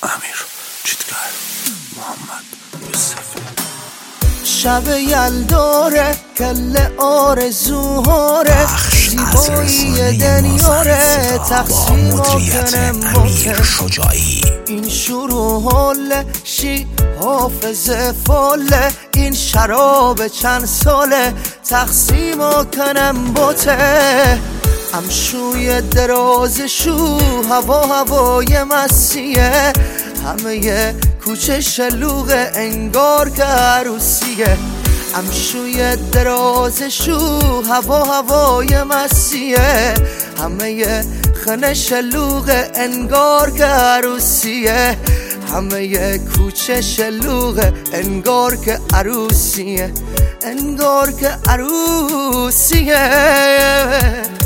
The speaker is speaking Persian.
امیر چیتگر محمد یوسفی. شب یلداره کل آرزوهاره زیبایی دنیاره تقسیم کنم امیر شجاعی. این شروع حله شی حافظه فله این شراب چند ساله تقسیم کنم بوته امشوی درازشو هوای مسیه همه کوچه شلوغ انگار که عروسیه امشوی درازشو هوای مسیه همه خنه شلوغ انگار که عروسیه همه کوچه شلوغ انگار که عروسیه انگار که عروسیه.